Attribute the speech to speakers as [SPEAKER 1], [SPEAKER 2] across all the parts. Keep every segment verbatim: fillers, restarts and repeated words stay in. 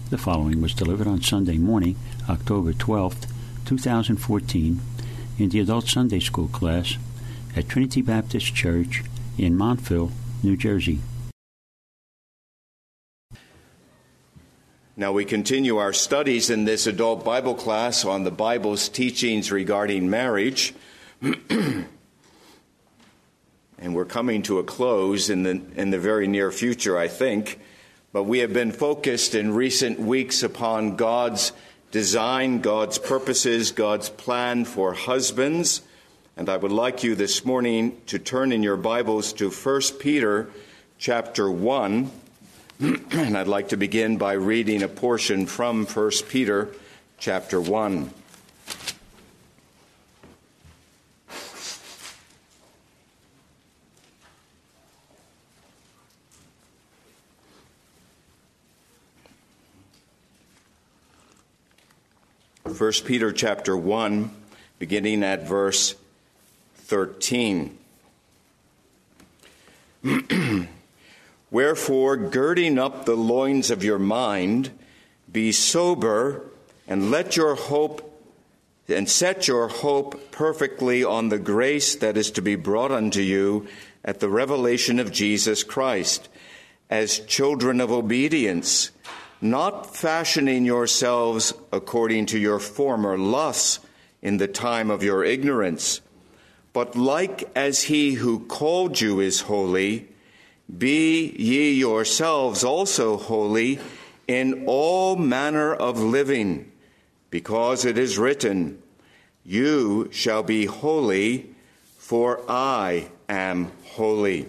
[SPEAKER 1] The following was delivered on Sunday morning, October twelfth, two thousand fourteen, in the Adult Sunday School class at Trinity Baptist Church in Montville, New Jersey.
[SPEAKER 2] Now we continue our studies in this adult Bible class on the Bible's teachings regarding marriage. And we're coming to a close in the in the very near future, I think. But we have been focused in recent weeks upon God's design, God's purposes, God's plan for husbands. And I would like you this morning to turn in your Bibles to First Peter chapter one. And I'd like to begin by reading a portion from First Peter chapter one. First Peter chapter one, beginning at verse thirteen. Wherefore, girding up the loins of your mind, be sober, and let your hope and set your hope perfectly on the grace that is to be brought unto you at the revelation of Jesus Christ, as children of obedience, not fashioning yourselves according to your former lusts in the time of your ignorance, but like as he who called you is holy, be ye yourselves also holy in all manner of living, because it is written, you shall be holy, for I am holy.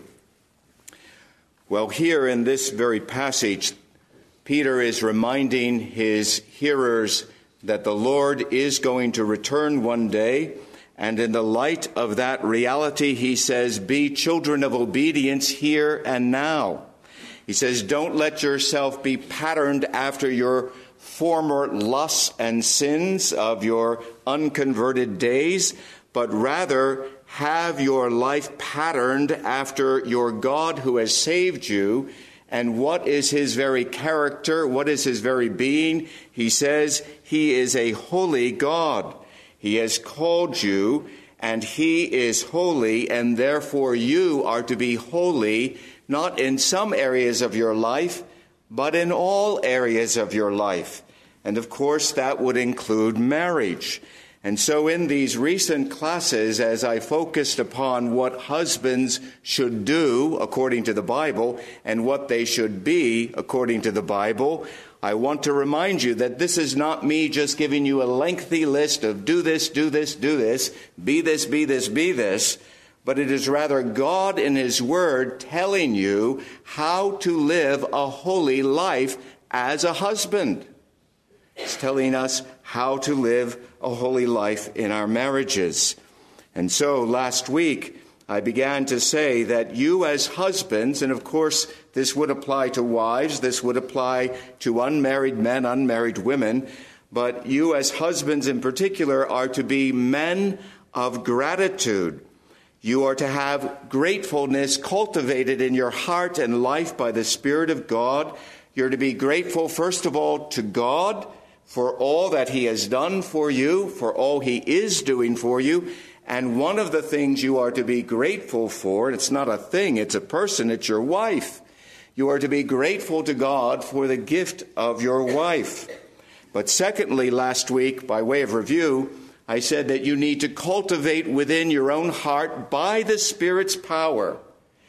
[SPEAKER 2] Well, here in this very passage, Peter is reminding his hearers that the Lord is going to return one day, and in the light of that reality, he says, be children of obedience here and now. He says, don't let yourself be patterned after your former lusts and sins of your unconverted days, but rather have your life patterned after your God who has saved you. And what is his very character? What is his very being? He says he is a holy God. He has called you, and he is holy, and therefore you are to be holy, not in some areas of your life, but in all areas of your life. And of course, that would include marriage. And so in these recent classes, as I focused upon what husbands should do according to the Bible and what they should be according to the Bible, I want to remind you that this is not me just giving you a lengthy list of do this, do this, do this, be this, be this, be this, but it is rather God in his word telling you how to live a holy life as a husband. It's telling us how to live a holy life in our marriages. And so last week, I began to say that you as husbands, and of course this would apply to wives, this would apply to unmarried men, unmarried women, but you as husbands in particular are to be men of gratitude. You are to have gratefulness cultivated in your heart and life by the Spirit of God. You're to be grateful, first of all, to God for all that he has done for you, for all he is doing for you. And one of the things you are to be grateful for, it's not a thing, it's a person, it's your wife. You are to be grateful to God for the gift of your wife. But secondly, last week, by way of review, I said that you need to cultivate within your own heart, by the Spirit's power,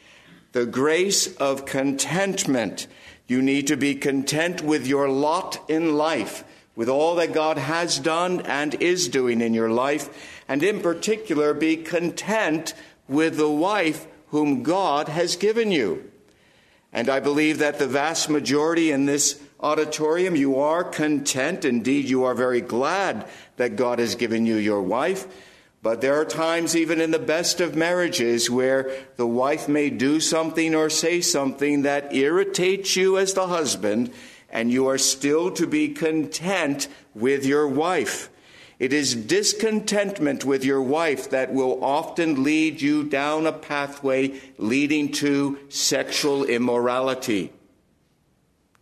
[SPEAKER 2] the grace of contentment. You need to be content with your lot in life, with all that God has done and is doing in your life, and in particular, be content with the wife whom God has given you. And I believe that the vast majority in this auditorium, you are content. Indeed, you are very glad that God has given you your wife. But there are times, even in the best of marriages, where the wife may do something or say something that irritates you as the husband, and you are still to be content with your wife. It is discontentment with your wife that will often lead you down a pathway leading to sexual immorality.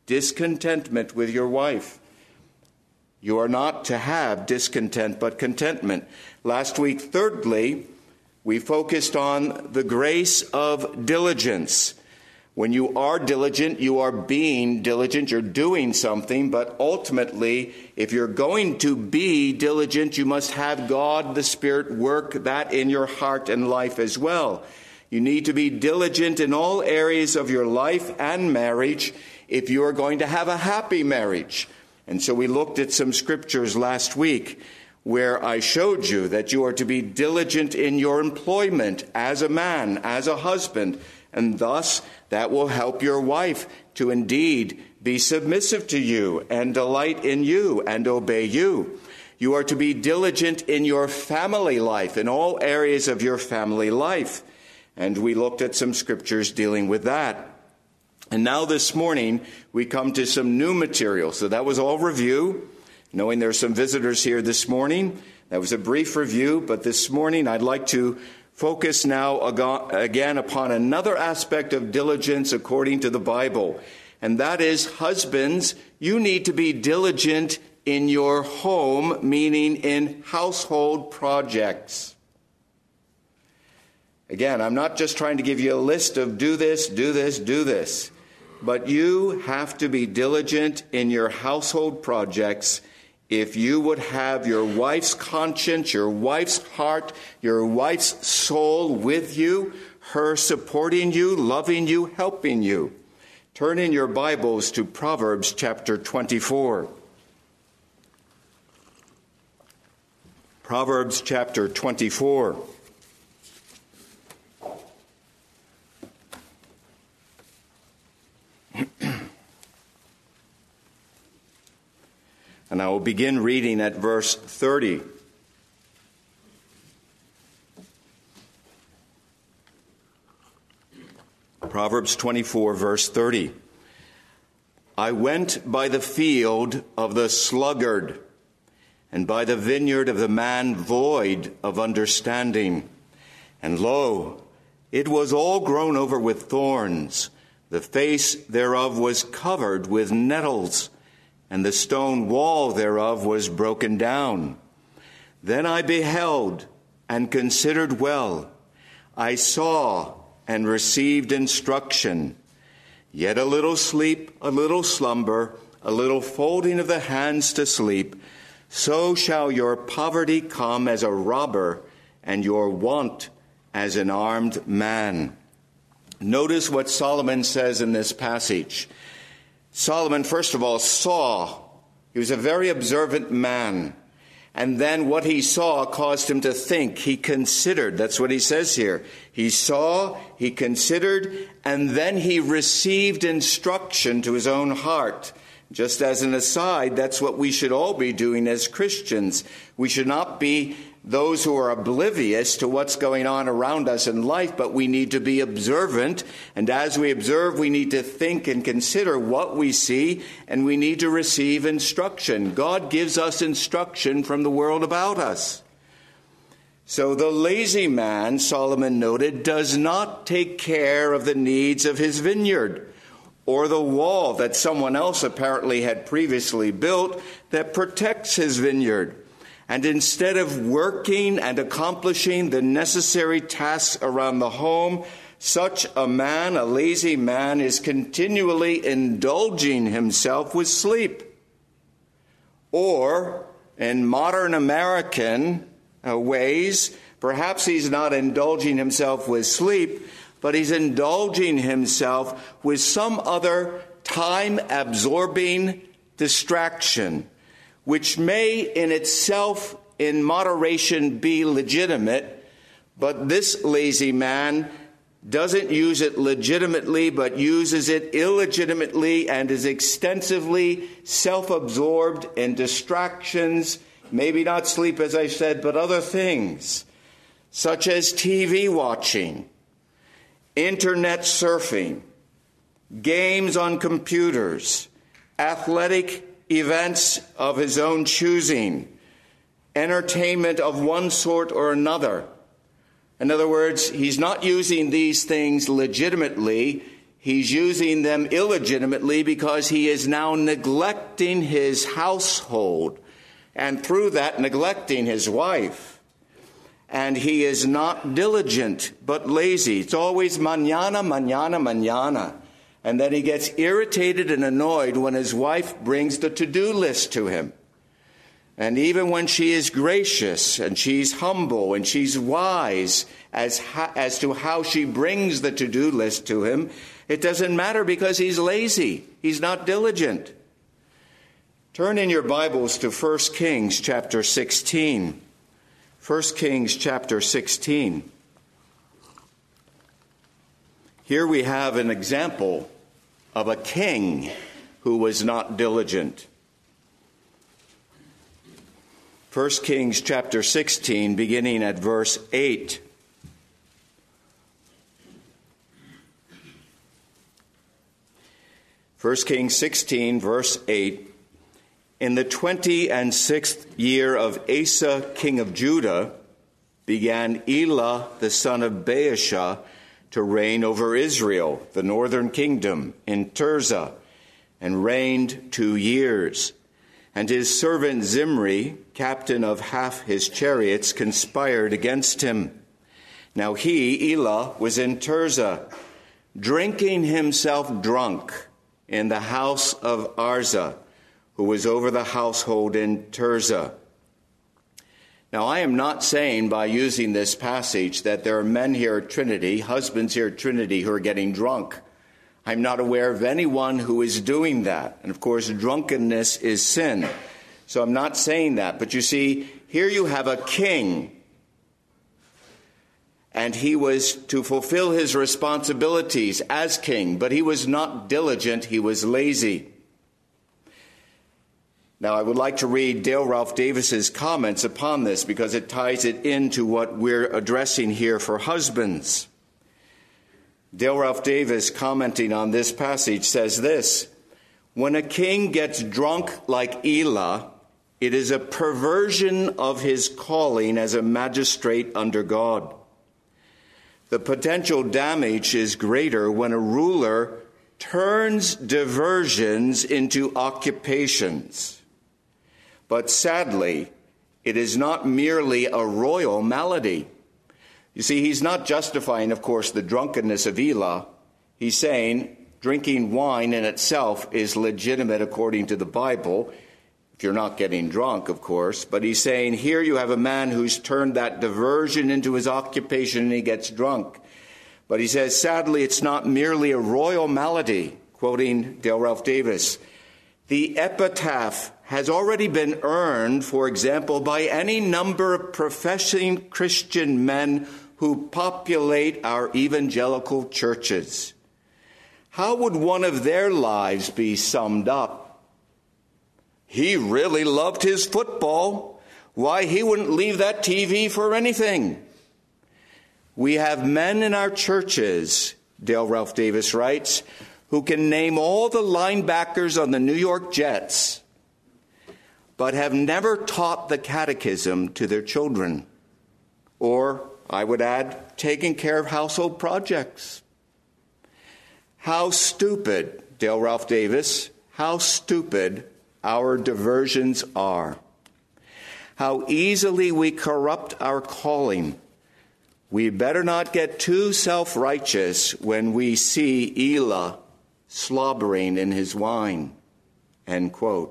[SPEAKER 2] discontentment with your wife. You are not to have discontent, but contentment. Last week, thirdly, we focused on the grace of diligence. When you are diligent, you are being diligent, you're doing something, but ultimately, if you're going to be diligent, you must have God, the Spirit, work that in your heart and life as well. You need to be diligent in all areas of your life and marriage if you are going to have a happy marriage. And so we looked at some scriptures last week where I showed you that you are to be diligent in your employment as a man, as a husband, and thus that will help your wife to indeed be submissive to you and delight in you and obey you. You are to be diligent in your family life, in all areas of your family life. And we looked at some scriptures dealing with that. And now this morning, we come to some new material. So that was all review. Knowing there are some visitors here this morning, that was a brief review. But this morning, I'd like to focus now again upon another aspect of diligence according to the Bible. And that is, husbands, you need to be diligent in your home, meaning in household projects. Again, I'm not just trying to give you a list of do this, do this, do this. But you have to be diligent in your household projects if you would have your wife's conscience, your wife's heart, your wife's soul with you, her supporting you, loving you, helping you. Turn in your Bibles to Proverbs chapter twenty-four. Proverbs chapter twenty-four. And I will begin reading at verse thirty. Proverbs twenty-four, verse thirty. I went by the field of the sluggard, and by the vineyard of the man void of understanding. And lo, it was all grown over with thorns. The face thereof was covered with nettles, and the stone wall thereof was broken down. Then I beheld and considered well. I saw and received instruction. Yet a little sleep, a little slumber, a little folding of the hands to sleep. So shall your poverty come as a robber, and your want as an armed man. Notice what Solomon says in this passage. Solomon, first of all, saw. He was a very observant man. And then what he saw caused him to think. He considered. That's what he says here. He saw, he considered, and then he received instruction to his own heart. Just as an aside, that's what we should all be doing as Christians. We should not be those who are oblivious to what's going on around us in life, but we need to be observant. And as we observe, we need to think and consider what we see, and we need to receive instruction. God gives us instruction from the world about us. So the lazy man, Solomon noted, does not take care of the needs of his vineyard, or the wall that someone else apparently had previously built that protects his vineyard. And instead of working and accomplishing the necessary tasks around the home, such a man, a lazy man, is continually indulging himself with sleep. Or, in modern American uh, ways, perhaps he's not indulging himself with sleep, but he's indulging himself with some other time-absorbing distraction, which may in itself, in moderation, be legitimate, but this lazy man doesn't use it legitimately, but uses it illegitimately and is extensively self-absorbed in distractions, maybe not sleep, as I said, but other things, such as T V watching, internet surfing, games on computers, athletic events of his own choosing, entertainment of one sort or another. In other words, he's not using these things legitimately. he's using them illegitimately because he is now neglecting his household, and through that neglecting his wife. And he is not diligent, but lazy. It's always mañana, mañana, mañana. And then he gets irritated and annoyed when his wife brings the to-do list to him. And even when she is gracious and she's humble and she's wise as, ha- as to how she brings the to-do list to him, it doesn't matter because he's lazy. He's not diligent. Turn in your Bibles to First Kings chapter sixteen. First Kings chapter sixteen. Here we have an example of a king who was not diligent. First Kings chapter sixteen, beginning at verse eight. First Kings sixteen, verse eight. In the twenty and sixth year of Asa, king of Judah, began Elah, the son of Baasha, to reign over Israel, the northern kingdom, in Tirzah, and reigned two years. And his servant Zimri, captain of half his chariots, conspired against him. Now he, Elah, was in Tirzah, drinking himself drunk in the house of Arza, who was over the household in Tirzah. Now, I am not saying by using this passage that there are men here at Trinity, husbands here at Trinity, who are getting drunk. I'm not aware of anyone who is doing that. And of course, drunkenness is sin. So I'm not saying that. But you see, here you have a king. And he was to fulfill his responsibilities as king, but he was not diligent, he was lazy. Now, I would like to read Dale Ralph Davis's comments upon this because it ties it into what we're addressing here for husbands. Dale Ralph Davis, commenting on this passage, says this: when a king gets drunk like Elah, it is a perversion of his calling as a magistrate under God. The potential damage is greater when a ruler turns diversions into occupations. But sadly, it is not merely a royal malady. You see, he's not justifying, of course, the drunkenness of Elah. He's saying drinking wine in itself is legitimate according to the Bible, if you're not getting drunk, of course. But he's saying here you have a man who's turned that diversion into his occupation and he gets drunk. But he says, sadly, it's not merely a royal malady, quoting Dale Ralph Davis. The epitaph has already been earned, for example, by any number of professing Christian men who populate our evangelical churches. How would one of their lives be summed up? He really loved his football. Why, he wouldn't leave that T V for anything. We have men in our churches, Dale Ralph Davis writes, who can name all the linebackers on the New York Jets, but have never taught the catechism to their children, or, I would add, taking care of household projects. How stupid, Dale Ralph Davis, how stupid our diversions are. How easily we corrupt our calling. We better not get too self-righteous when we see Elah slobbering in his wine. End quote.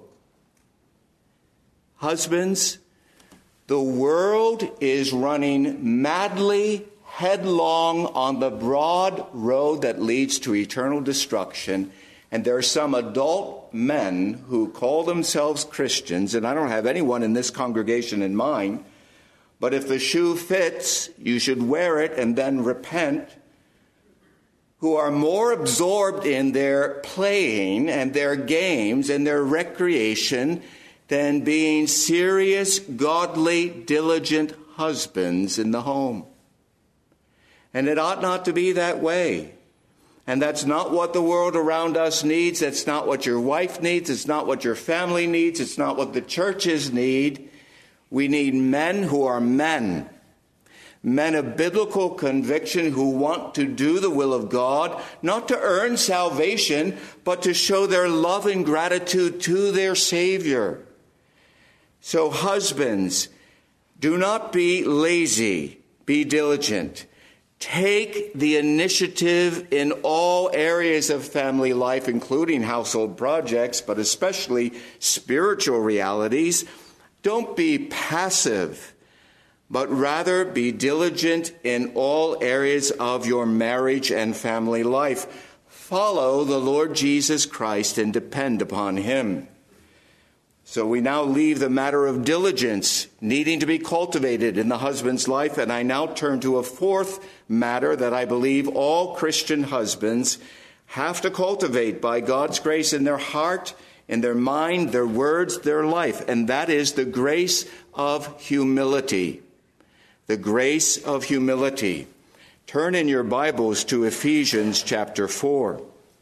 [SPEAKER 2] Husbands, the world is running madly headlong on the broad road that leads to eternal destruction. And there are some adult men who call themselves Christians, and I don't have anyone in this congregation in mind, but if the shoe fits, you should wear it and then repent, who are more absorbed in their playing and their games and their recreation than being serious, godly, diligent husbands in the home. And it ought not to be that way. And that's not what the world around us needs. That's not what your wife needs. It's not what your family needs. It's not what the churches need. We need men who are men. men of biblical conviction who want to do the will of God, not to earn salvation, but to show their love and gratitude to their Savior. So husbands, do not be lazy, be diligent. Take the initiative in all areas of family life, including household projects, but especially spiritual realities. Don't be passive, but rather be diligent in all areas of your marriage and family life. Follow the Lord Jesus Christ and depend upon him. So we now leave the matter of diligence needing to be cultivated in the husband's life, and I now turn to a fourth matter that I believe all Christian husbands have to cultivate by God's grace in their heart, in their mind, their words, their life, and that is the grace of humility. The grace of humility. Turn in your Bibles to Ephesians chapter four.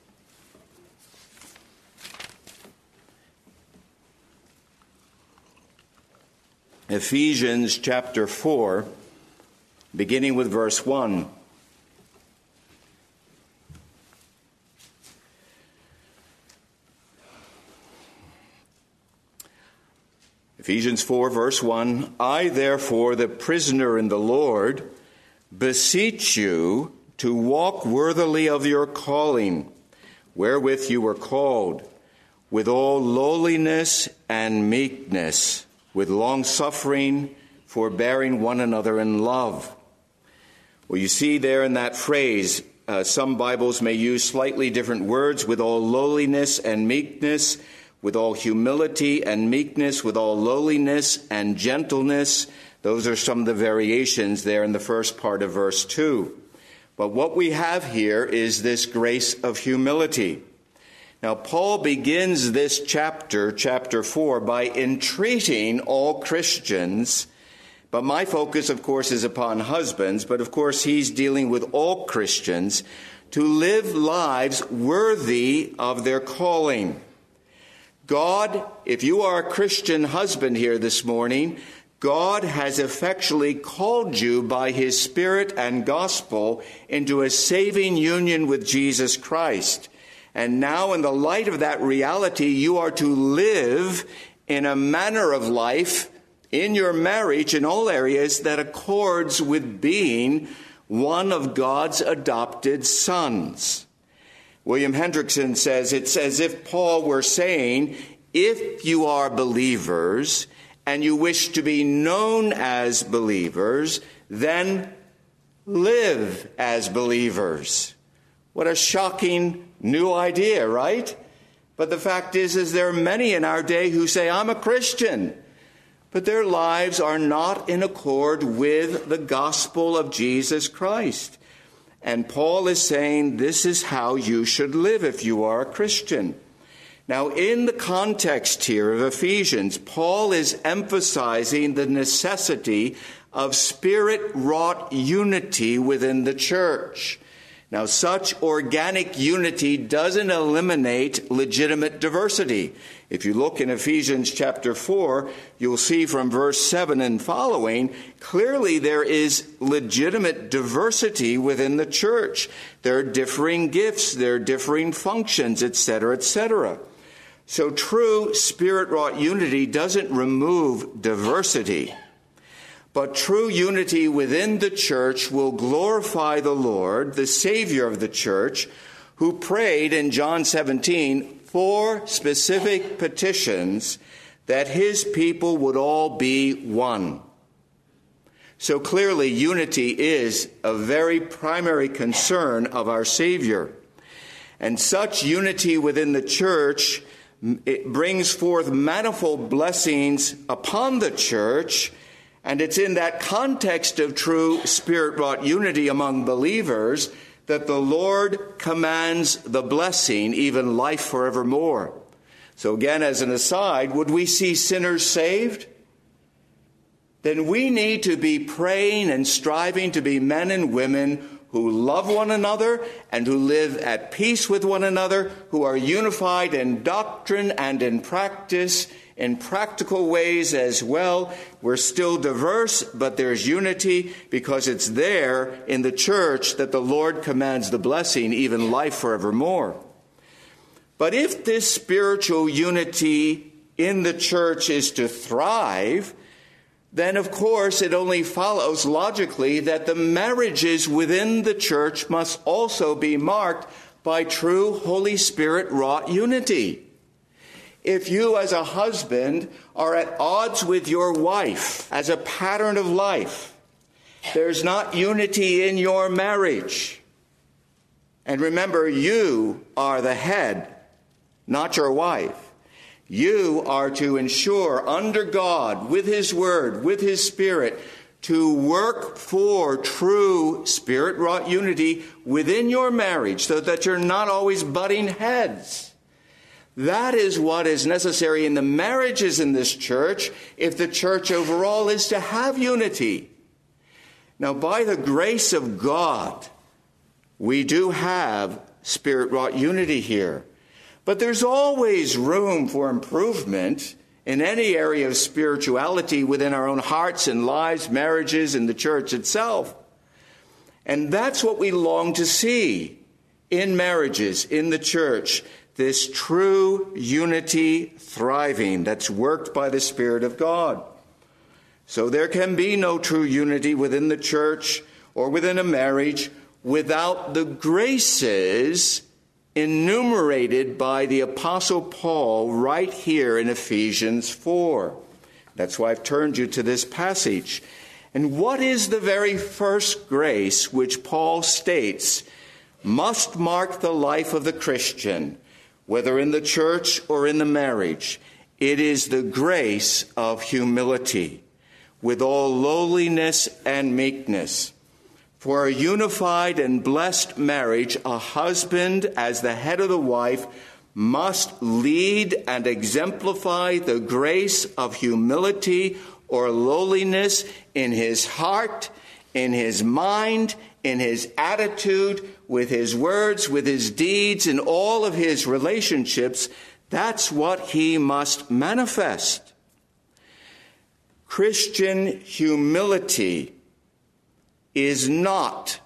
[SPEAKER 2] Ephesians chapter four, beginning with verse one. Ephesians four, verse one, I, therefore, the prisoner in the Lord, beseech you to walk worthily of your calling, wherewith you were called, with all lowliness and meekness, with long-suffering, forbearing one another in love. Well, you see there in that phrase, uh, some Bibles may use slightly different words, with all lowliness and meekness, with all humility and meekness, with all lowliness and gentleness. Those are some of the variations there in the first part of verse two. But what we have here is this grace of humility. Now, Paul begins this chapter, chapter four, by entreating all Christians. But my focus, of course, is upon husbands. But, of course, he's dealing with all Christians to live lives worthy of their calling. God, if you are a Christian husband here this morning, God has effectually called you by his Spirit and gospel into a saving union with Jesus Christ. And now, in the light of that reality, you are to live in a manner of life in your marriage in all areas that accords with being one of God's adopted sons. William Hendrickson says it's as if Paul were saying, if you are believers and you wish to be known as believers, then live as believers. What a shocking new idea, right? But the fact is, is there are many in our day who say, I'm a Christian, but their lives are not in accord with the gospel of Jesus Christ. And Paul is saying this is how you should live if you are a Christian. Now, in the context here of Ephesians, Paul is emphasizing the necessity of Spirit-wrought unity within the church. Now, such organic unity doesn't eliminate legitimate diversity. If you look in Ephesians chapter four, you'll see from verse seven and following, clearly there is legitimate diversity within the church. There are differing gifts, there are differing functions, et cetera, et cetera. So true Spirit-wrought unity doesn't remove diversity. But true unity within the church will glorify the Lord, the Savior of the church, who prayed in John seventeen four specific petitions that his people would all be one. So clearly, unity is a very primary concern of our Savior. And such unity within the church, it brings forth manifold blessings upon the church. And it's in that context of true Spirit-wrought unity among believers that the Lord commands the blessing, even life forevermore. So again, as an aside, would we see sinners saved? Then we need to be praying and striving to be men and women who love one another and who live at peace with one another, who are unified in doctrine and in practice, in practical ways as well. We're still diverse, but there's unity because it's there in the church that the Lord commands the blessing, even life forevermore. But if this spiritual unity in the church is to thrive, then of course it only follows logically that the marriages within the church must also be marked by true Holy Spirit wrought unity. If you as a husband are at odds with your wife as a pattern of life, there's not unity in your marriage. And remember, you are the head, not your wife. You are to ensure under God, with His Word, with His Spirit, to work for true Spirit-wrought unity within your marriage so that you're not always butting heads. That is what is necessary in the marriages in this church if the church overall is to have unity. Now, by the grace of God, we do have Spirit-wrought unity here. But there's always room for improvement in any area of spirituality within our own hearts and lives, marriages, and the church itself. And that's what we long to see in marriages, in the church. This true unity thriving that's worked by the Spirit of God. So there can be no true unity within the church or within a marriage without the graces enumerated by the Apostle Paul right here in Ephesians four. That's why I've turned you to this passage. And what is the very first grace which Paul states must mark the life of the Christian, whether in the church or in the marriage? It is the grace of humility, with all lowliness and meekness. For a unified and blessed marriage, a husband, as the head of the wife, must lead and exemplify the grace of humility or lowliness in his heart, in his mind, in his attitude, with his words, with his deeds, in all of his relationships. That's what he must manifest. Christian humility is not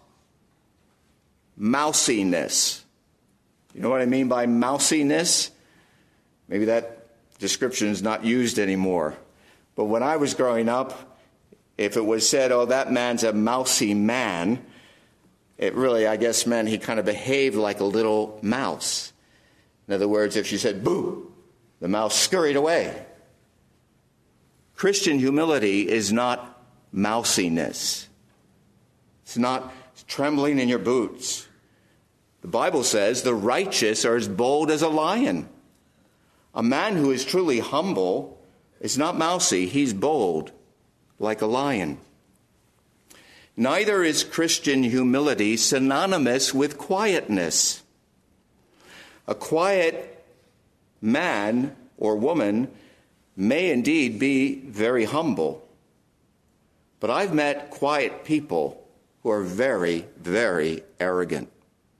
[SPEAKER 2] mousiness. You know what I mean by mousiness? Maybe that description is not used anymore. But when I was growing up, if it was said, oh, that man's a mousy man, it really, I guess, meant he kind of behaved like a little mouse. In other words, if you said, boo, the mouse scurried away. Christian humility is not mousiness. It's not trembling in your boots. The Bible says the righteous are as bold as a lion. A man who is truly humble is not mousy. He's bold like a lion. Neither is Christian humility synonymous with quietness. A quiet man or woman may indeed be very humble. But I've met quiet people who are very, very arrogant.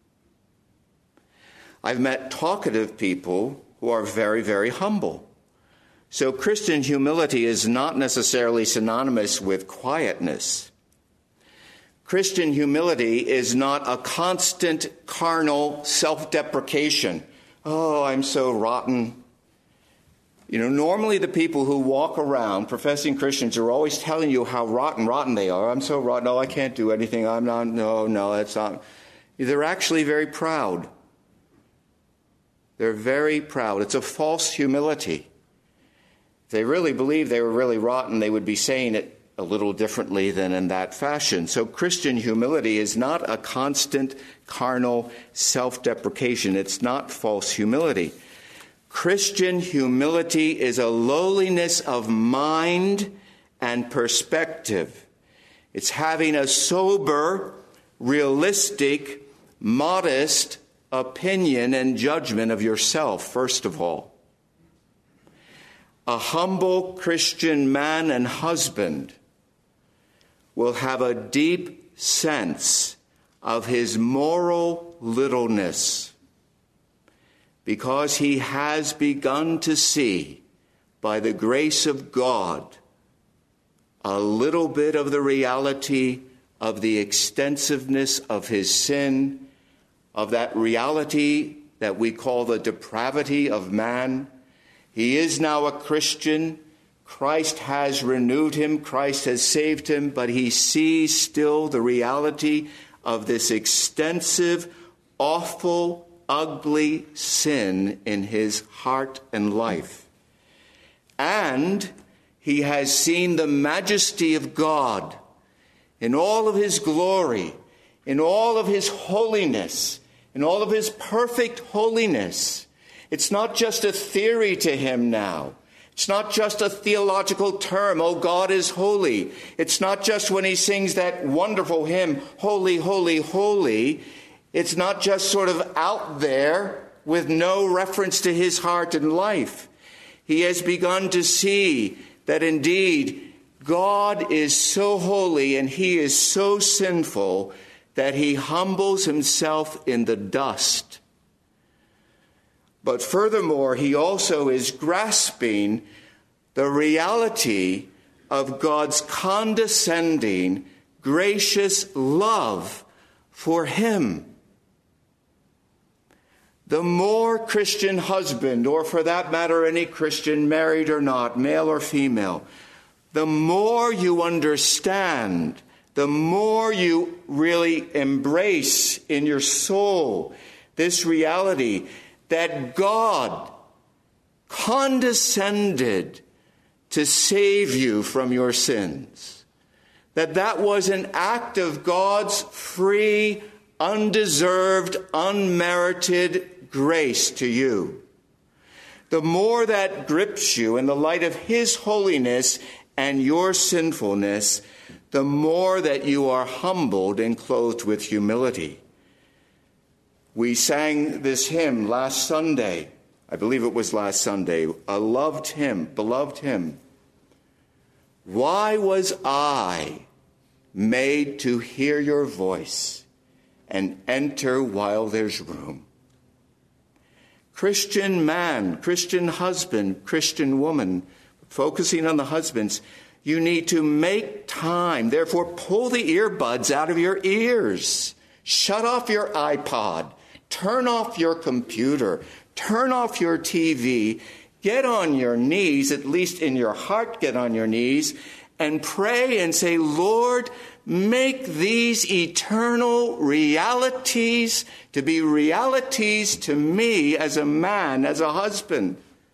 [SPEAKER 2] I've met talkative people who are very, very humble. So Christian humility is not necessarily synonymous with quietness. Christian humility is not a constant carnal self-deprecation. Oh, I'm so rotten. You know, normally the people who walk around, professing Christians, are always telling you how rotten, rotten they are. I'm so rotten. No, I can't do anything. I'm not. No, no, that's not. They're actually very proud. They're very proud. It's a false humility. If they really believed they were really rotten, they would be saying it a little differently than in that fashion. So Christian humility is not a constant carnal self-deprecation. It's not false humility. Christian humility is a lowliness of mind and perspective. It's having a sober, realistic, modest opinion and judgment of yourself, first of all. A humble Christian man and husband will have a deep sense of his moral littleness, because he has begun to see by the grace of God, a little bit of the reality of the extensiveness of his sin, of that reality that we call the depravity of man. He is now a Christian. Christ has renewed him. Christ has saved him, but he sees still the reality of this extensive, awful, ugly sin in his heart and life. And he has seen the majesty of God in all of his glory, in all of his holiness, in all of his perfect holiness. It's not just a theory to him now. It's not just a theological term, oh, God is holy. It's not just when he sings that wonderful hymn, holy, holy, holy. It's not just sort of out there with no reference to his heart and life. He has begun to see that indeed God is so holy and he is so sinful that he humbles himself in the dust. But furthermore, he also is grasping the reality of God's condescending, gracious love for him. The more Christian husband, or for that matter, any Christian, married or not, male or female, the more you understand, the more you really embrace in your soul this reality that God condescended to save you from your sins. That that was an act of God's free, undeserved, unmerited grace to you. The more that grips you in the light of his holiness and your sinfulness, the more that you are humbled and clothed with humility. We sang this hymn last Sunday. I believe it was last Sunday. A loved hymn, beloved hymn. Why was I made to hear your voice and enter while there's room? Christian man, Christian husband, Christian woman, focusing on the husbands, you need to make time. Therefore, pull the earbuds out of your ears. Shut off your iPod. Turn off your computer. Turn off your T V. Get on your knees, at least in your heart, get on your knees, and pray and say, Lord, make these eternal realities to be realities to me as a man, as a husband.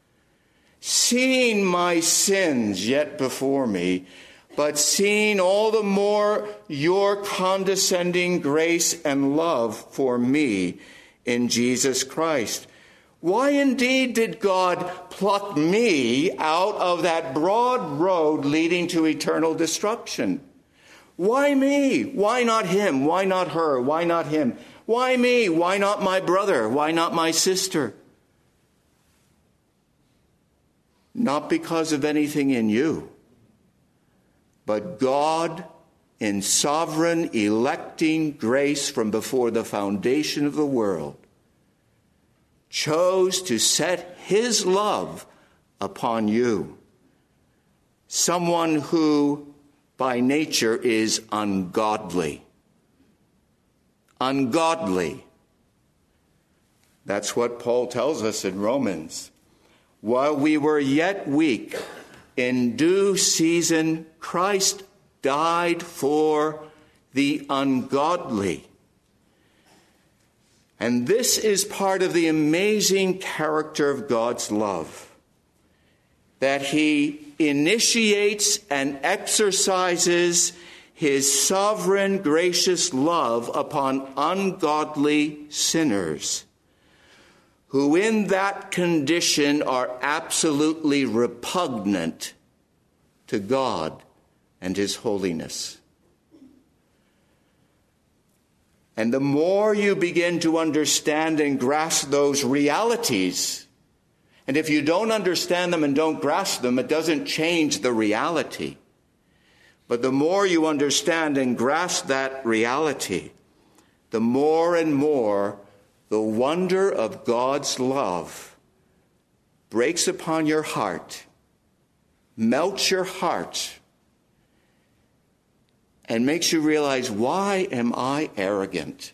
[SPEAKER 2] Seeing my sins yet before me, but seeing all the more your condescending grace and love for me in Jesus Christ. Why indeed did God pluck me out of that broad road leading to eternal destruction? Why me? Why not him? Why not her? Why not him? Why me? Why not my brother? Why not my sister? Not because of anything in you, but God, in sovereign electing grace from before the foundation of the world, chose to set his love upon you. Someone who by nature is ungodly. Ungodly. That's what Paul tells us in Romans. While we were yet weak, in due season, Christ died for the ungodly. And this is part of the amazing character of God's love, that he initiates and exercises his sovereign gracious love upon ungodly sinners, who in that condition are absolutely repugnant to God and his holiness. And the more you begin to understand and grasp those realities, and if you don't understand them and don't grasp them, it doesn't change the reality. But the more you understand and grasp that reality, the more and more the wonder of God's love breaks upon your heart melts your heart and makes you realize, why am I arrogant?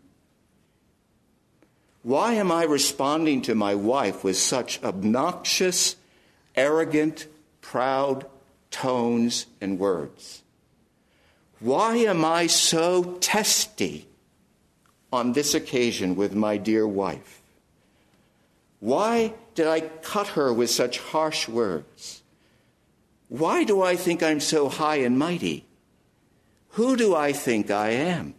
[SPEAKER 2] Why am I responding to my wife with such obnoxious, arrogant, proud tones and words? Why am I so testy on this occasion with my dear wife? Why did I cut her with such harsh words? Why do I think I'm so high and mighty? Who do I think I am?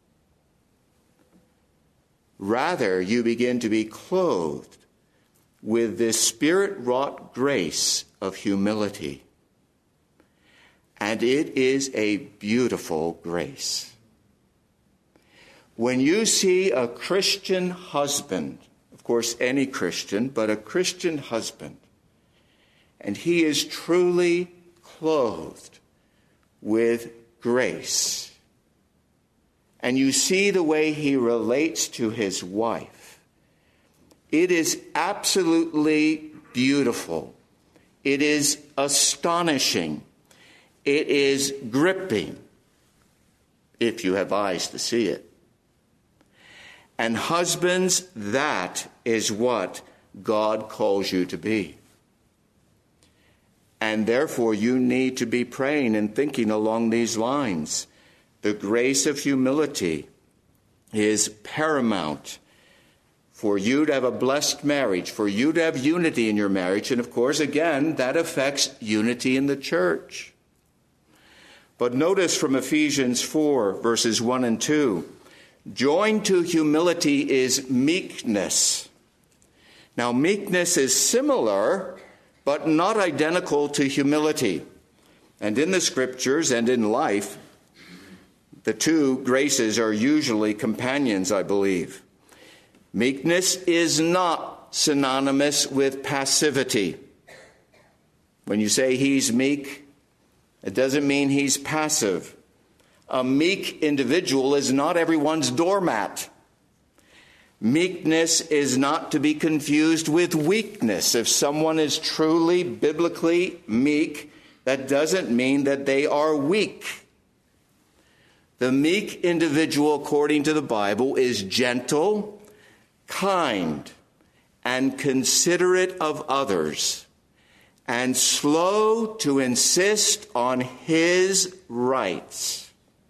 [SPEAKER 2] Rather, you begin to be clothed with this spirit-wrought grace of humility. And it is a beautiful grace. When you see a Christian husband, of course any Christian, but a Christian husband, and he is truly clothed with grace, and you see the way he relates to his wife, it is absolutely beautiful. It is astonishing. It is gripping, if you have eyes to see it. And husbands, that is what God calls you to be. And therefore, you need to be praying and thinking along these lines. The grace of humility is paramount for you to have a blessed marriage, for you to have unity in your marriage. And of course, again, that affects unity in the church. But notice from Ephesians four, verses one and two, joined to humility is meekness. Now, meekness is similar, but not identical to humility. And in the scriptures and in life, the two graces are usually companions, I believe. Meekness is not synonymous with passivity. When you say he's meek, it doesn't mean he's passive. A meek individual is not everyone's doormat. Meekness is not to be confused with weakness. If someone is truly biblically meek, that doesn't mean that they are weak. The meek individual, according to the Bible, is gentle, kind, and considerate of others, and slow to insist on his rights.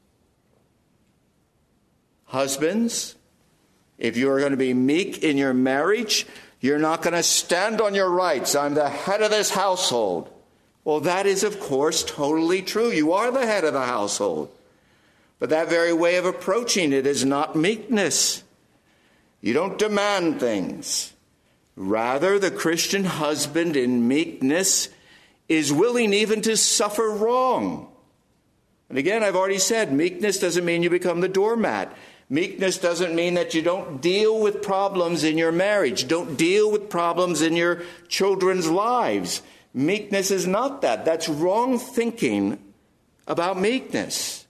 [SPEAKER 2] Husbands, if you are going to be meek in your marriage, you're not going to stand on your rights. I'm the head of this household. Well, that is, of course, totally true. You are the head of the household. But that very way of approaching it is not meekness. You don't demand things. Rather, the Christian husband in meekness is willing even to suffer wrong. And again, I've already said, meekness doesn't mean you become the doormat. Meekness doesn't mean that you don't deal with problems in your marriage, don't deal with problems in your children's lives. Meekness is not that. That's wrong thinking about meekness.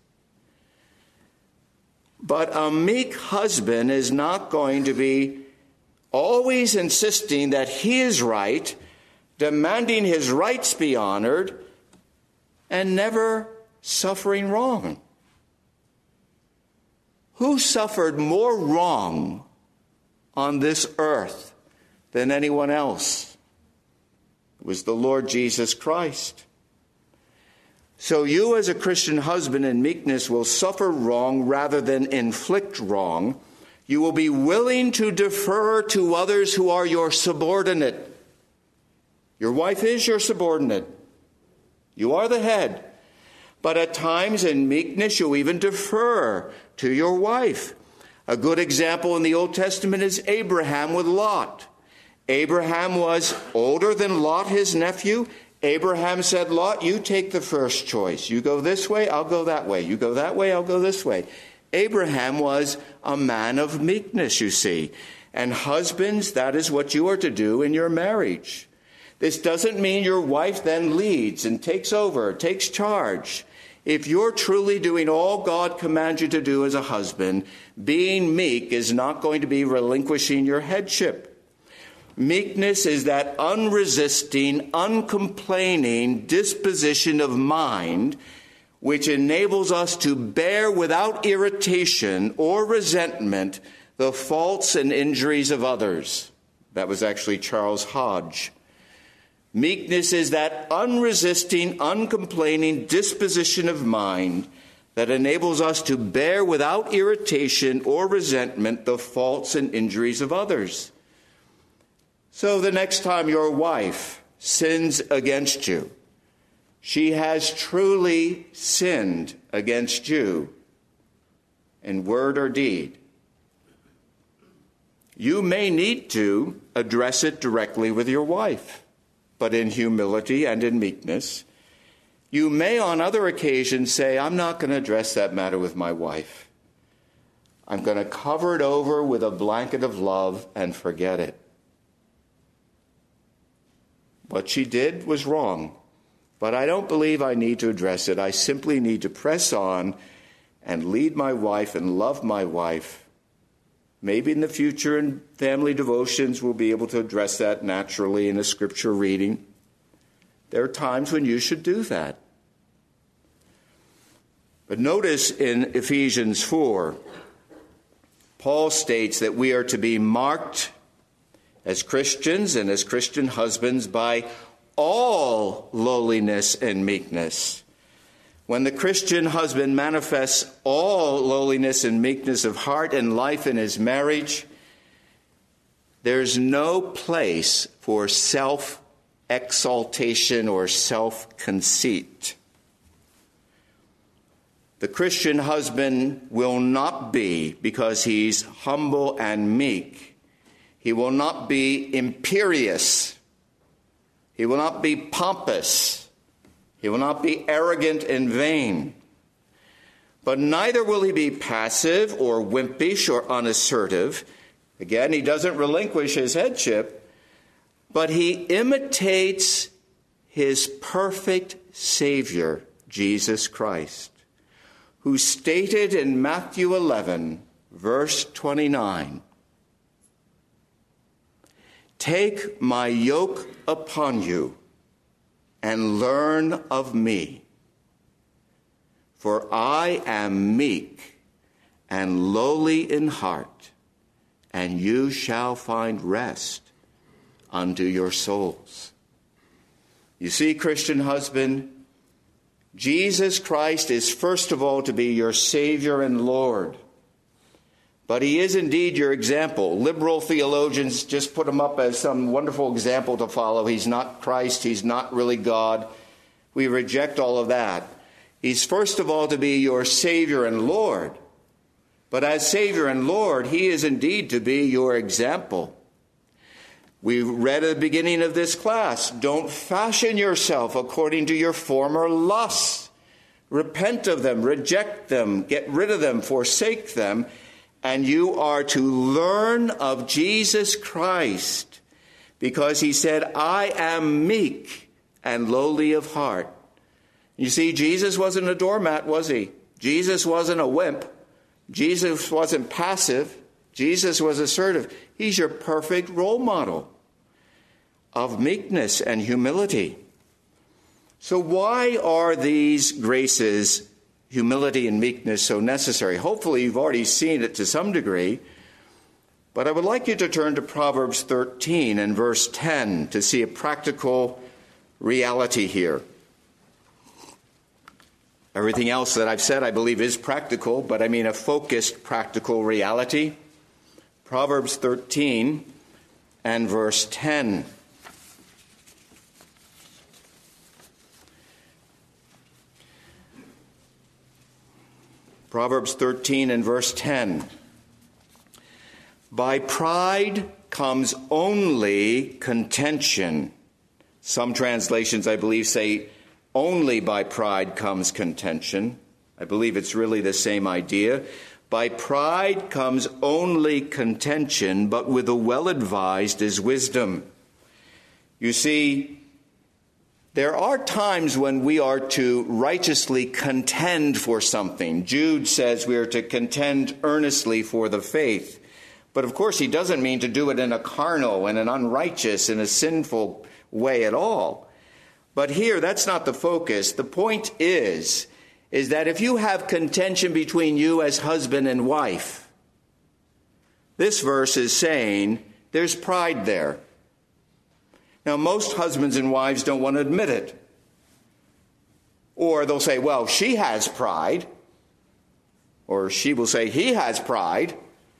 [SPEAKER 2] But a meek husband is not going to be always insisting that he is right, demanding his rights be honored, and never suffering wrong. Who suffered more wrong on this earth than anyone else? It was the Lord Jesus Christ. So you as a Christian husband in meekness will suffer wrong rather than inflict wrong. You will be willing to defer to others who are your subordinate. Your wife is your subordinate. You are the head. But at times in meekness, you'll even defer to your wife. A good example in the Old Testament is Abraham with Lot. Abraham was older than Lot, his nephew. Abraham said, Lot, you take the first choice. You go this way, I'll go that way. You go that way, I'll go this way. Abraham was a man of meekness, you see. And husbands, that is what you are to do in your marriage. This doesn't mean your wife then leads and takes over, takes charge. If you're truly doing all God commands you to do as a husband, being meek is not going to be relinquishing your headship. Meekness is that unresisting, uncomplaining disposition of mind which enables us to bear without irritation or resentment the faults and injuries of others. That was actually Charles Hodge. Meekness is that unresisting, uncomplaining disposition of mind that enables us to bear without irritation or resentment the faults and injuries of others. So the next time your wife sins against you, she has truly sinned against you in word or deed. You may need to address it directly with your wife, but in humility and in meekness. You may on other occasions say, I'm not going to address that matter with my wife. I'm going to cover it over with a blanket of love and forget it. What she did was wrong, but I don't believe I need to address it. I simply need to press on and lead my wife and love my wife. Maybe in the future in family devotions we'll be able to address that naturally in a scripture reading. There are times when you should do that. But notice in Ephesians four, Paul states that we are to be marked as Christians and as Christian husbands by all lowliness and meekness. When the Christian husband manifests all lowliness and meekness of heart and life in his marriage, there's no place for self-exaltation or self-conceit. The Christian husband will not be, because he's humble and meek, he will not be imperious. He will not be pompous. He will not be arrogant and vain. But neither will he be passive or wimpish or unassertive. Again, he doesn't relinquish his headship, but he imitates his perfect Savior, Jesus Christ, who stated in Matthew eleven, verse twenty-nine, "Take my yoke upon you and learn of me, for I am meek and lowly in heart, and you shall find rest unto your souls." You see, Christian husband, Jesus Christ is first of all to be your Savior and Lord. But he is indeed your example. Liberal theologians just put him up as some wonderful example to follow. He's not Christ. He's not really God. We reject all of that. He's first of all to be your Savior and Lord. But as Savior and Lord, he is indeed to be your example. We read at the beginning of this class, don't fashion yourself according to your former lusts. Repent of them, reject them, get rid of them, forsake them. And you are to learn of Jesus Christ, because he said, I am meek and lowly of heart. You see, Jesus wasn't a doormat, was he? Jesus wasn't a wimp. Jesus wasn't passive. Jesus was assertive. He's your perfect role model of meekness and humility. So why are these graces, humility and meekness, so necessary? Hopefully you've already seen it to some degree, but I would like you to turn to Proverbs thirteen and verse ten to see a practical reality here. Everything else that I've said I believe is practical, but I mean a focused practical reality. Proverbs thirteen and verse ten. Proverbs thirteen and verse ten. By pride comes only contention. Some translations, I believe, say only by pride comes contention. I believe it's really the same idea. By pride comes only contention, but with the well-advised is wisdom. You see, there are times when we are to righteously contend for something. Jude says we are to contend earnestly for the faith. But of course, he doesn't mean to do it in a carnal and an unrighteous and a sinful way at all. But here, that's not the focus. The point is, is that if you have contention between you as husband and wife, this verse is saying there's pride there. Now, most husbands and wives don't want to admit it. Or they'll say, well, she has pride. Or she will say, he has pride.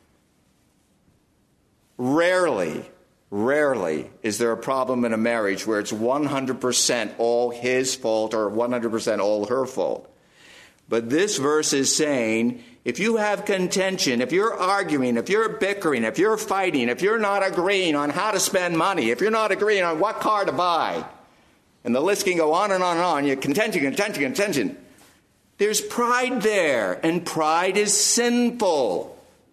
[SPEAKER 2] Rarely, rarely is there a problem in a marriage where it's one hundred percent all his fault or one hundred percent all her fault. But this verse is saying, if you have contention, if you're arguing, if you're bickering, if you're fighting, if you're not agreeing on how to spend money, if you're not agreeing on what car to buy, and the list can go on and on and on, you contention, contention, contention. There's pride there, and pride is sinful.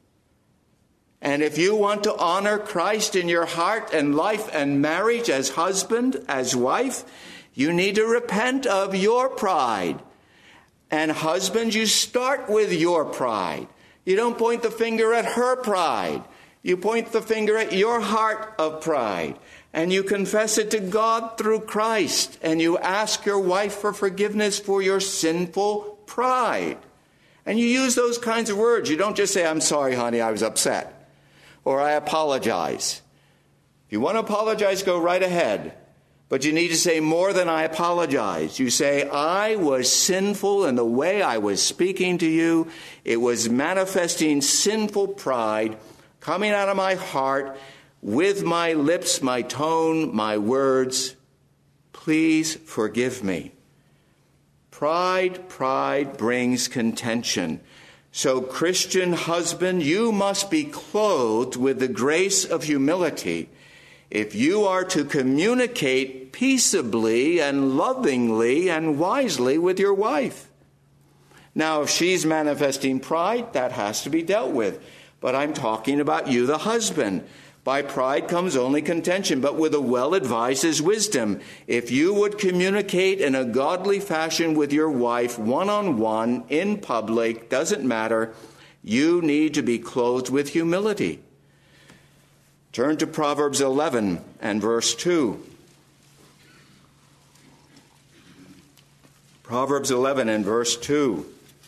[SPEAKER 2] And if you want to honor Christ in your heart and life and marriage as husband, as wife, you need to repent of your pride. And husbands, you start with your pride. You don't point the finger at her pride. You point the finger at your heart of pride. And you confess it to God through Christ. And you ask your wife for forgiveness for your sinful pride. And you use those kinds of words. You don't just say, I'm sorry, honey, I was upset. Or I apologize. If you want to apologize, go right ahead. But you need to say more than I apologize. You say, I was sinful in the way I was speaking to you. It was manifesting sinful pride coming out of my heart with my lips, my tone, my words. Please forgive me. Pride, pride brings contention. So, Christian husband, you must be clothed with the grace of humility if you are to communicate peaceably and lovingly and wisely with your wife. Now, if she's manifesting pride, that has to be dealt with. But I'm talking about you, the husband. By pride comes only contention, but with a well-advised is wisdom. If you would communicate in a godly fashion with your wife, one-on-one, in public, doesn't matter, you need to be clothed with humility. Turn to Proverbs eleven and verse two. Proverbs eleven and verse two.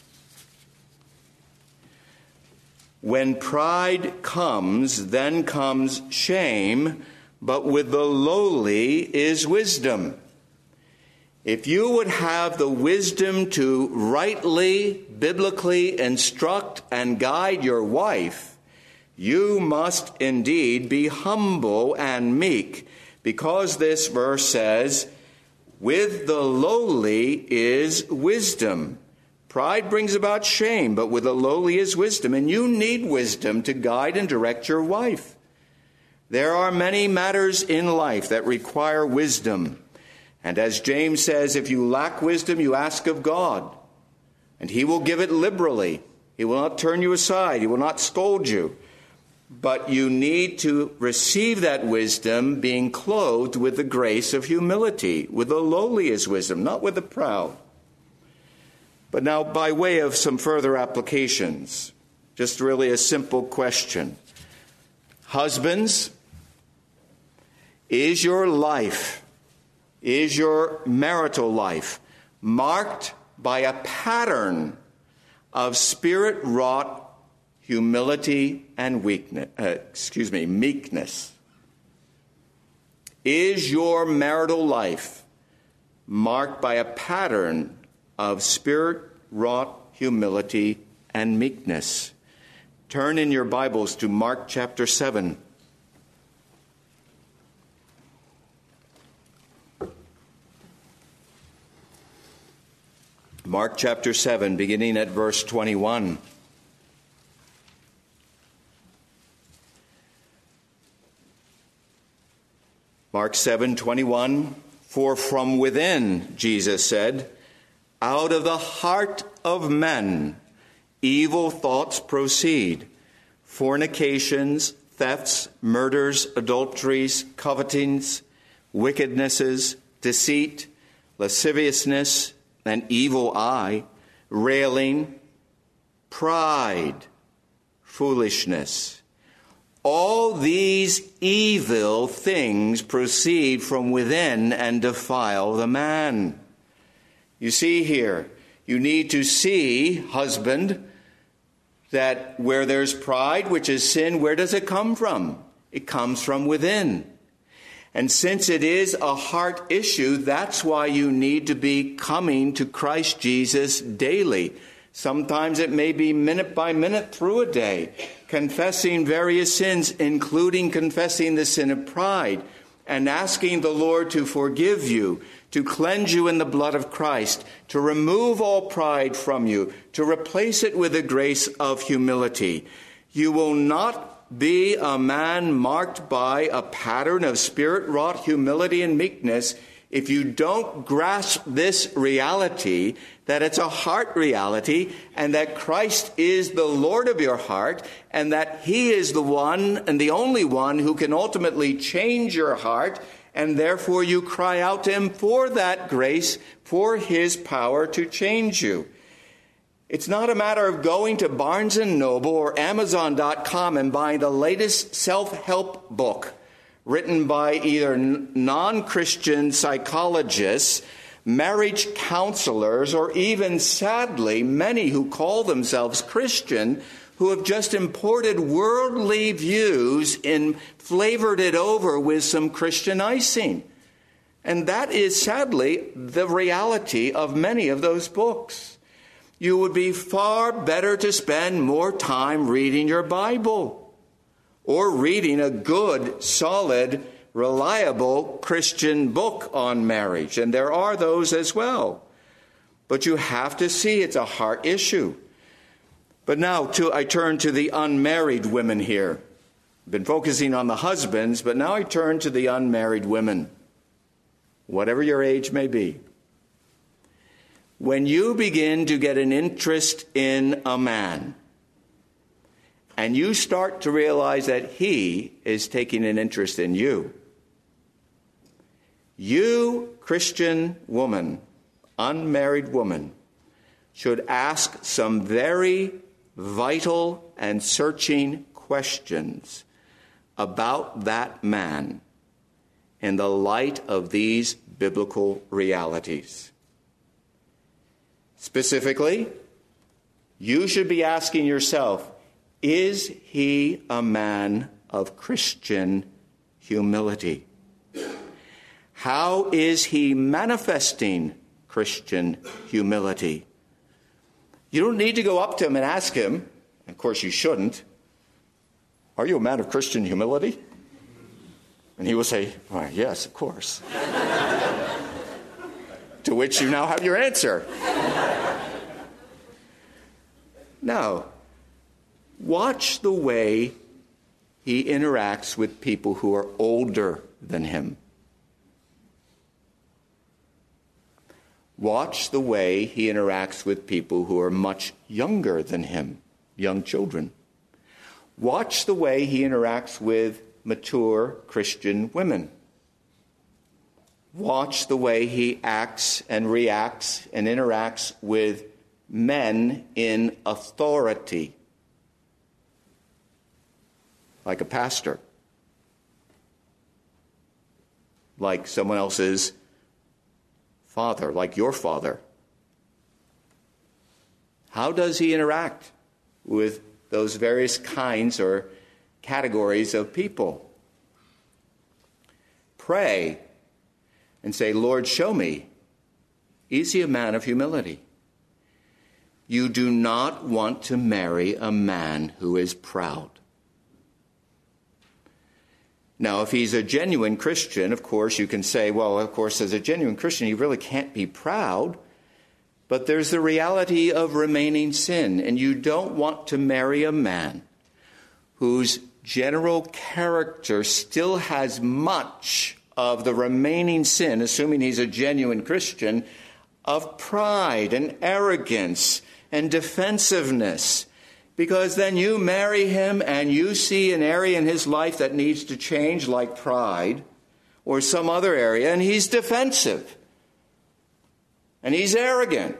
[SPEAKER 2] When pride comes, then comes shame, but with the lowly is wisdom. If you would have the wisdom to rightly, biblically instruct and guide your wife, you must indeed be humble and meek, because this verse says, with the lowly is wisdom. Pride brings about shame, but with the lowly is wisdom. And you need wisdom to guide and direct your wife. There are many matters in life that require wisdom. And as James says, if you lack wisdom, you ask of God. And he will give it liberally. He will not turn you aside. He will not scold you. But you need to receive that wisdom being clothed with the grace of humility. With the lowly is wisdom, not with the proud. But now, by way of some further applications, just really a simple question. Husbands, is your life, is your marital life marked by a pattern of spirit-wrought humility and weakness, uh, excuse me, meekness? Is your marital life marked by a pattern of spirit-wrought humility and meekness? Turn in your Bibles to Mark chapter seven. Mark chapter seven, beginning at verse twenty-one. Mark seven, twenty-one. For from within, Jesus said, out of the heart of men, evil thoughts proceed. Fornications, thefts, murders, adulteries, covetings, wickednesses, deceit, lasciviousness, an evil eye, railing, pride, foolishness. All these evil things proceed from within and defile the man. You see here, you need to see, husband, that where there's pride, which is sin, where does it come from? It comes from within. And since it is a heart issue, that's why you need to be coming to Christ Jesus daily. Sometimes it may be minute by minute through a day, confessing various sins, including confessing the sin of pride, and asking the Lord to forgive you, to cleanse you in the blood of Christ, to remove all pride from you, to replace it with the grace of humility. You will not be a man marked by a pattern of spirit-wrought humility and meekness if you don't grasp this reality, that it's a heart reality, and that Christ is the Lord of your heart, and that he is the one and the only one who can ultimately change your heart, and therefore you cry out to him for that grace, for his power to change you. It's not a matter of going to Barnes and Noble or Amazon dot com and buying the latest self-help book written by either non-Christian psychologists, marriage counselors, or even, sadly, many who call themselves Christian, who have just imported worldly views and flavored it over with some Christian icing. And that is, sadly, the reality of many of those books. You would be far better to spend more time reading your Bible, or reading a good, solid, reliable Christian book on marriage. And there are those as well. But you have to see it's a heart issue. But now to, I turn to the unmarried women here. I've been focusing on the husbands, but now I turn to the unmarried women, whatever your age may be. When you begin to get an interest in a man, and you start to realize that he is taking an interest in you, you, Christian woman, unmarried woman, should ask some very vital and searching questions about that man in the light of these biblical realities. Specifically, you should be asking yourself, is he a man of Christian humility? How is he manifesting Christian humility? You don't need to go up to him and ask him, of course you shouldn't, are you a man of Christian humility? And he will say, why, yes, of course. To which you now have your answer. Now, watch the way he interacts with people who are older than him. Watch the way he interacts with people who are much younger than him, young children. Watch the way he interacts with mature Christian women. Watch the way he acts and reacts and interacts with men in authority, like a pastor, like someone else's father, like your father. How does he interact with those various kinds or categories of people? Pray and say, Lord, show me, is he a man of humility? You do not want to marry a man who is proud. Now, if he's a genuine Christian, of course, you can say, well, of course, as a genuine Christian, he really can't be proud. But there's the reality of remaining sin. And you don't want to marry a man whose general character still has much of the remaining sin, assuming he's a genuine Christian, of pride and arrogance and defensiveness. Because then you marry him and you see an area in his life that needs to change, like pride, or some other area, and he's defensive. And he's arrogant.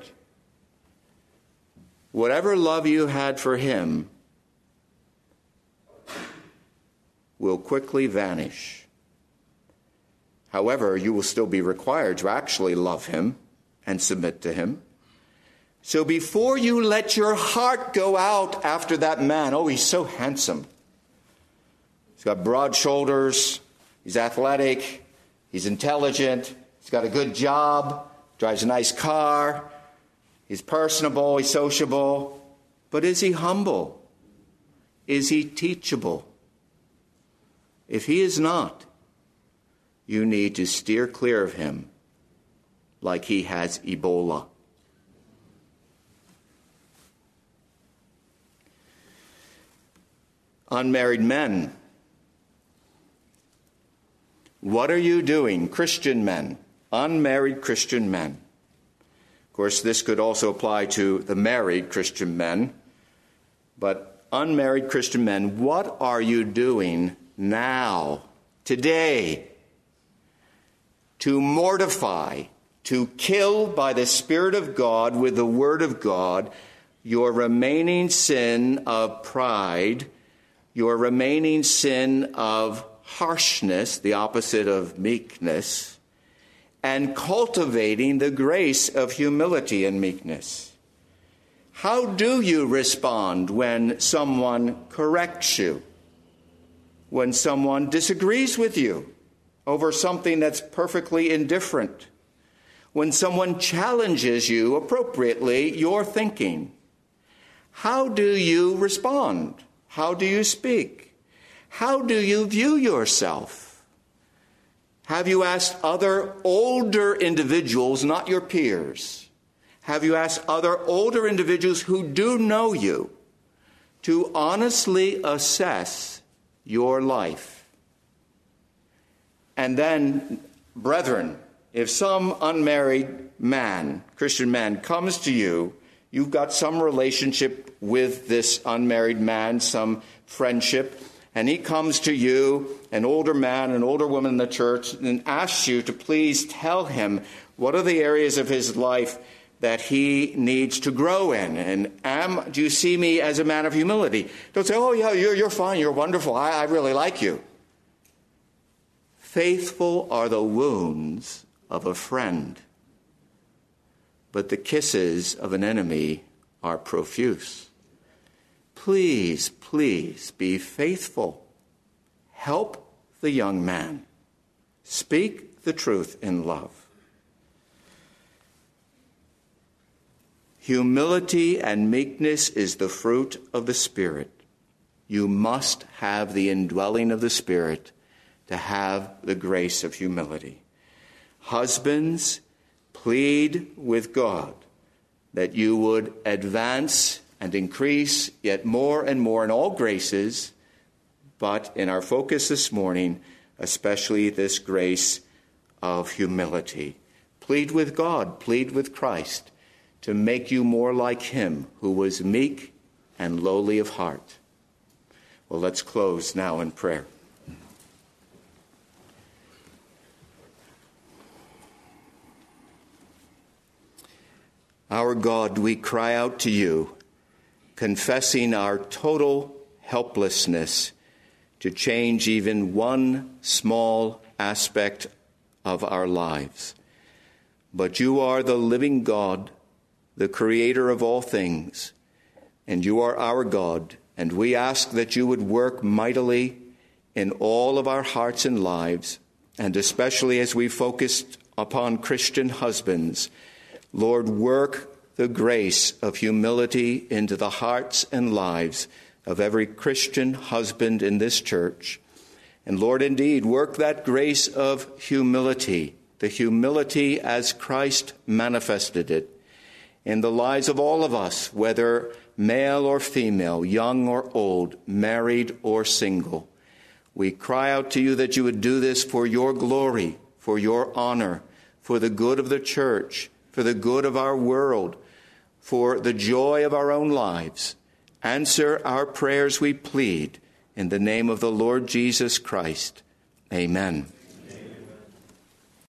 [SPEAKER 2] Whatever love you had for him will quickly vanish. However, you will still be required to actually love him and submit to him. So before you let your heart go out after that man, oh, he's so handsome. He's got broad shoulders, he's athletic, he's intelligent, he's got a good job, drives a nice car, he's personable, he's sociable. But is he humble? Is he teachable? If he is not, you need to steer clear of him like he has Ebola. Unmarried men, what are you doing, Christian men, unmarried Christian men? Of course, this could also apply to the married Christian men, but unmarried Christian men, what are you doing now, today, to mortify, to kill by the Spirit of God with the Word of God your remaining sin of pride, your remaining sin of harshness, the opposite of meekness, and cultivating the grace of humility and meekness? How do you respond when someone corrects you? When someone disagrees with you over something that's perfectly indifferent? When someone challenges you appropriately, your thinking? How do you respond? How do you speak? How do you view yourself? Have you asked other older individuals, not your peers, have you asked other older individuals who do know you to honestly assess your life? And then, brethren, if some unmarried man, Christian man, comes to you, you've got some relationship with this unmarried man, some friendship, and he comes to you, an older man, an older woman in the church, and asks you to please tell him what are the areas of his life that he needs to grow in. And am, do you see me as a man of humility? Don't say, oh, yeah, you're, you're fine, you're wonderful, I, I really like you. Faithful are the wounds of a friend, but the kisses of an enemy are profuse. Please, please be faithful. Help the young man. Speak the truth in love. Humility and meekness is the fruit of the Spirit. You must have the indwelling of the Spirit to have the grace of humility. Husbands, plead with God that you would advance and increase yet more and more in all graces, but in our focus this morning, especially this grace of humility. Plead with God, plead with Christ, to make you more like him who was meek and lowly of heart. Well, let's close now in prayer. Our God, we cry out to you, confessing our total helplessness to change even one small aspect of our lives. But you are the living God, the creator of all things, and you are our God, and we ask that you would work mightily in all of our hearts and lives, and especially as we focused upon Christian husbands. Lord, work the grace of humility into the hearts and lives of every Christian husband in this church. And Lord, indeed, work that grace of humility, the humility as Christ manifested it, in the lives of all of us, whether male or female, young or old, married or single. We cry out to you that you would do this for your glory, for your honor, for the good of the church, for the good of our world, for the joy of our own lives. Answer our prayers, we plead, in the name of the Lord Jesus Christ. Amen.